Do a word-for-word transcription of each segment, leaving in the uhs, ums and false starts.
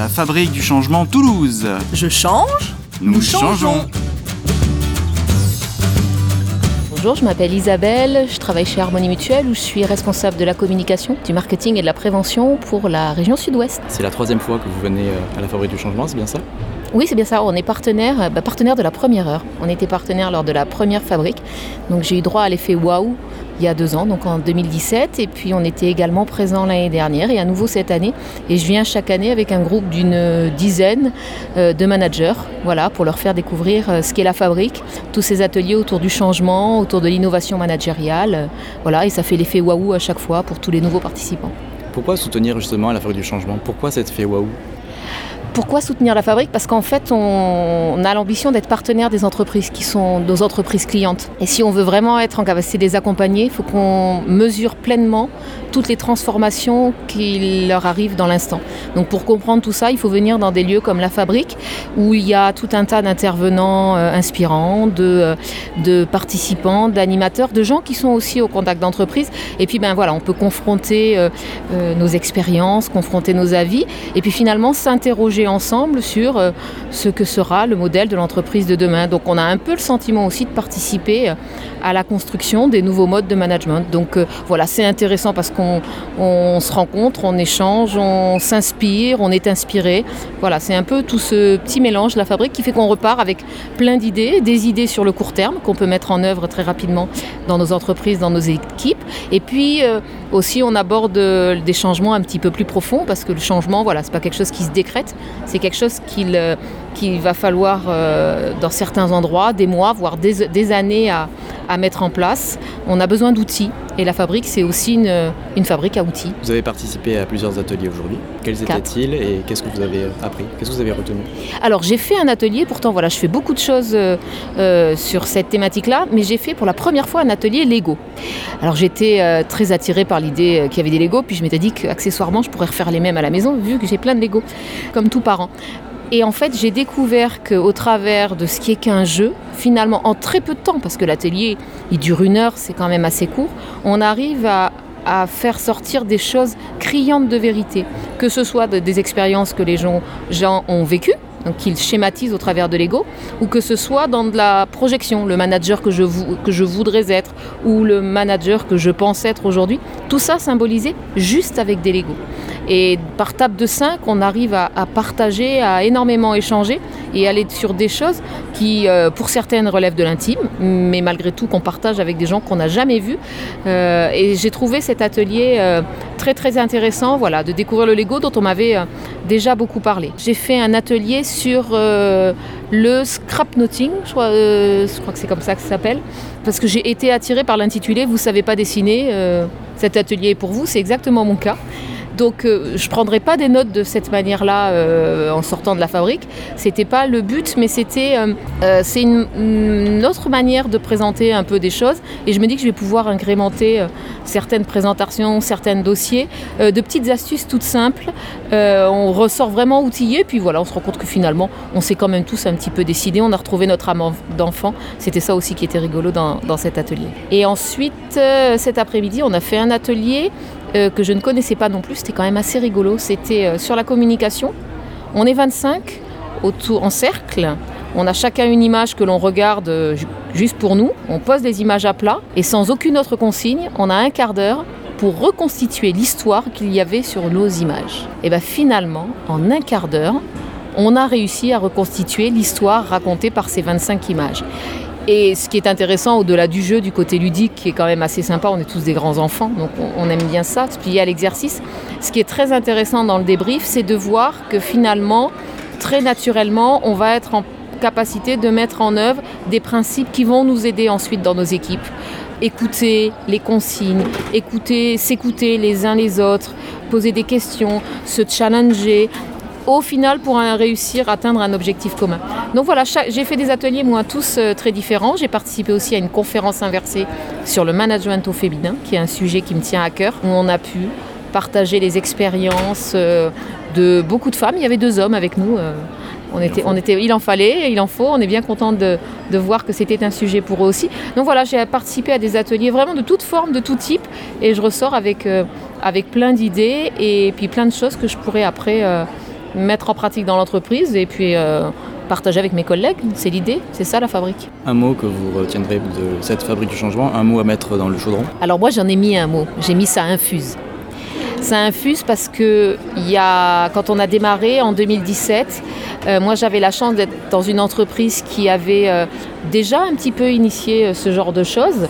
la fabrique du changement Toulouse. Je change, Nous, nous changeons. changeons. Bonjour, je m'appelle Isabelle, je travaille chez Harmonie Mutuelle où je suis responsable de la communication, du marketing et de la prévention pour la région Sud-Ouest. C'est la troisième fois que vous venez à la Fabrique du Changement, c'est bien ça ? Oui, c'est bien ça, on est partenaire, bah, partenaire de la première heure. On était partenaire lors de la première fabrique, donc j'ai eu droit à l'effet waouh il y a deux ans, donc en deux mille dix-sept, et puis on était également présent l'année dernière et à nouveau cette année. Et je viens chaque année avec un groupe d'une dizaine euh, de managers, voilà, pour leur faire découvrir euh, ce qu'est la fabrique, tous ces ateliers autour du changement, autour de l'innovation managériale, euh, voilà, et ça fait l'effet waouh à chaque fois pour tous les nouveaux participants. Pourquoi soutenir justement la Fabrique du Changement ? Pourquoi cet effet waouh ? Pourquoi soutenir la fabrique ? Parce qu'en fait, on, on a l'ambition d'être partenaire des entreprises qui sont nos entreprises clientes. Et si on veut vraiment être en capacité de les accompagner, il faut qu'on mesure pleinement toutes les transformations qui leur arrivent dans l'instant. Donc pour comprendre tout ça, il faut venir dans des lieux comme la fabrique, où il y a tout un tas d'intervenants euh, inspirants, de, euh, de participants, d'animateurs, de gens qui sont aussi au contact d'entreprises. Et puis ben voilà, on peut confronter euh, euh, nos expériences, confronter nos avis, et puis finalement s'interroger ensemble sur euh, ce que sera le modèle de l'entreprise de demain. Donc on a un peu le sentiment aussi de participer euh, à la construction des nouveaux modes de management. Donc euh, voilà, c'est intéressant parce qu'on on se rencontre, on échange, on s'inspire, on est inspiré. Voilà, c'est un peu tout ce petit mélange de la fabrique qui fait qu'on repart avec plein d'idées, des idées sur le court terme qu'on peut mettre en œuvre très rapidement dans nos entreprises, dans nos équipes. Et puis euh, aussi on aborde euh, des changements un petit peu plus profonds parce que le changement, voilà, c'est pas quelque chose qui se décrète. C'est quelque chose qu'il, euh, qu'il va falloir, euh, dans certains endroits, des mois, voire des, des années à, à mettre en place. On a besoin d'outils. Et la fabrique, c'est aussi une, une fabrique à outils. Vous avez participé à plusieurs ateliers aujourd'hui. Quels étaient-ils et qu'est-ce que vous avez appris ? Qu'est-ce que vous avez retenu ? Alors, j'ai fait un atelier. Pourtant, voilà, je fais beaucoup de choses euh, euh, sur cette thématique-là. Mais j'ai fait pour la première fois un atelier Lego. Alors, j'étais euh, très attirée par l'idée qu'il y avait des Lego. Puis je m'étais dit qu'accessoirement, je pourrais refaire les mêmes à la maison, vu que j'ai plein de Lego, comme tout parent. Et en fait, j'ai découvert qu'au travers de ce qui est qu'un jeu, finalement, en très peu de temps, parce que l'atelier, il dure une heure, c'est quand même assez court, on arrive à, à faire sortir des choses criantes de vérité, que ce soit de, des expériences que les gens, gens ont vécues, donc qu'ils schématisent au travers de Lego, ou que ce soit dans de la projection, le manager que je, que je voudrais être, ou le manager que je pense être aujourd'hui, tout ça symbolisé juste avec des Lego. Et par table de cinq, on arrive à, à partager, à énormément échanger et aller sur des choses qui, euh, pour certaines, relèvent de l'intime, mais malgré tout qu'on partage avec des gens qu'on n'a jamais vus. Euh, et j'ai trouvé cet atelier euh, très très intéressant, voilà, de découvrir le Lego dont on m'avait euh, déjà beaucoup parlé. J'ai fait un atelier sur euh, le scrapnoting, je crois, euh, je crois que c'est comme ça que ça s'appelle, parce que j'ai été attirée par l'intitulé « Vous ne savez pas dessiner, euh, cet atelier est pour vous », c'est exactement mon cas. Donc euh, je ne prendrai pas des notes de cette manière-là euh, en sortant de la fabrique. C'était pas le but, mais c'était euh, euh, c'est une, une autre manière de présenter un peu des choses. Et je me dis que je vais pouvoir incrémenter euh, certaines présentations, certains dossiers, euh, de petites astuces toutes simples. Euh, on ressort vraiment outillé, puis voilà, on se rend compte que finalement, on s'est quand même tous un petit peu décidés. On a retrouvé notre âme d'enfant. C'était ça aussi qui était rigolo dans, dans cet atelier. Et ensuite, euh, cet après-midi, on a fait un atelier Euh, que je ne connaissais pas non plus, c'était quand même assez rigolo. C'était euh, sur la communication. On est vingt-cinq autour, en cercle. On a chacun une image que l'on regarde euh, juste pour nous. On pose les images à plat et sans aucune autre consigne, on a un quart d'heure pour reconstituer l'histoire qu'il y avait sur nos images. Et bien finalement, en un quart d'heure, on a réussi à reconstituer l'histoire racontée par ces vingt-cinq images. Et ce qui est intéressant au-delà du jeu, du côté ludique, qui est quand même assez sympa, on est tous des grands enfants, donc on, on aime bien ça, se plier à l'exercice. Ce qui est très intéressant dans le débrief, c'est de voir que finalement, très naturellement, on va être en capacité de mettre en œuvre des principes qui vont nous aider ensuite dans nos équipes. Écouter les consignes, écouter, s'écouter les uns les autres, poser des questions, se challenger, au final pour réussir à atteindre un objectif commun. Donc voilà, chaque, j'ai fait des ateliers moi tous euh, très différents. J'ai participé aussi à une conférence inversée sur le management au féminin, qui est un sujet qui me tient à cœur, où on a pu partager les expériences euh, de beaucoup de femmes. Il y avait deux hommes avec nous. Euh, on était, on était, il en fallait, il en faut. On est bien content de, de voir que c'était un sujet pour eux aussi. Donc voilà, j'ai participé à des ateliers vraiment de toutes formes, de tout type, et je ressors avec, euh, avec plein d'idées et puis plein de choses que je pourrais après euh, mettre en pratique dans l'entreprise et puis euh, partager avec mes collègues. C'est l'idée, c'est ça la fabrique. Un mot que vous retiendrez de cette fabrique du changement, un mot à mettre dans le chaudron? Alors moi j'en ai mis un mot, j'ai mis ça infuse. Ça infuse parce que y a, quand on a démarré en deux mille dix-sept, euh, moi j'avais la chance d'être dans une entreprise qui avait euh, déjà un petit peu initié euh, ce genre de choses.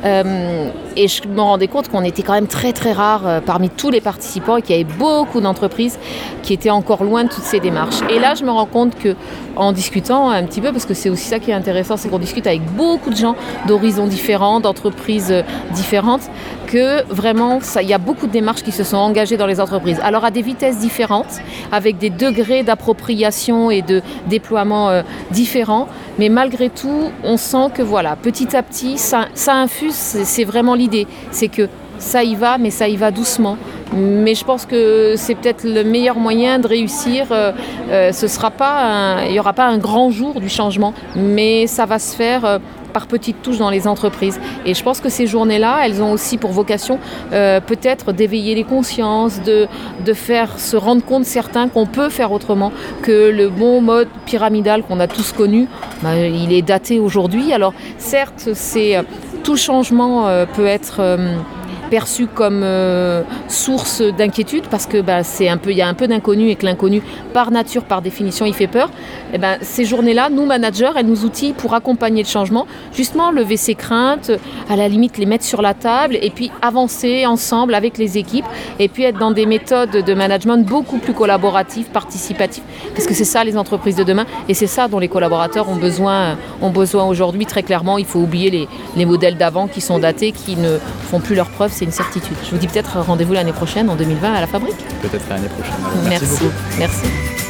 Euh, et je me rendais compte qu'on était quand même très très rare euh, parmi tous les participants et qu'il y avait beaucoup d'entreprises qui étaient encore loin de toutes ces démarches. Et là je me rends compte que en discutant un petit peu, parce que c'est aussi ça qui est intéressant, c'est qu'on discute avec beaucoup de gens d'horizons différents, d'entreprises différentes, que vraiment il y a beaucoup de démarches qui se sont engagées dans les entreprises. Alors à des vitesses différentes, avec des degrés d'appropriation et de déploiement euh, différents, mais malgré tout on sent que voilà, petit à petit ça, ça infuse. C'est, c'est vraiment l'idée, c'est que ça y va, mais ça y va doucement. Mais je pense que c'est peut-être le meilleur moyen de réussir. Euh, euh, ce sera pas un, il n'y aura pas un grand jour du changement, mais ça va se faire euh, par petites touches dans les entreprises. Et je pense que ces journées-là, elles ont aussi pour vocation euh, peut-être d'éveiller les consciences, de, de faire se rendre compte certains qu'on peut faire autrement, que le bon mode pyramidal qu'on a tous connu, bah, il est daté aujourd'hui. Alors certes, c'est... Tout changement euh, peut être euh, perçu comme euh, source d'inquiétude parce que bah, c'est un peu, il y a un peu d'inconnu et que l'inconnu, par nature, par définition, il fait peur. Et ben, ces journées-là, nous, managers, elles nous outillent pour accompagner le changement, justement lever ses craintes, à la limite les mettre sur la table et puis avancer ensemble avec les équipes et puis être dans des méthodes de management beaucoup plus collaboratives, participatives, parce que c'est ça les entreprises de demain et c'est ça dont les collaborateurs ont besoin, ont besoin aujourd'hui. Très clairement, il faut oublier les, les modèles d'avant qui sont datés, qui ne font plus leurs preuves, c'est une certitude. Je vous dis peut-être rendez-vous l'année prochaine, en deux mille vingt, à la fabrique. Peut-être à l'année prochaine. Alors, merci, merci beaucoup. Merci.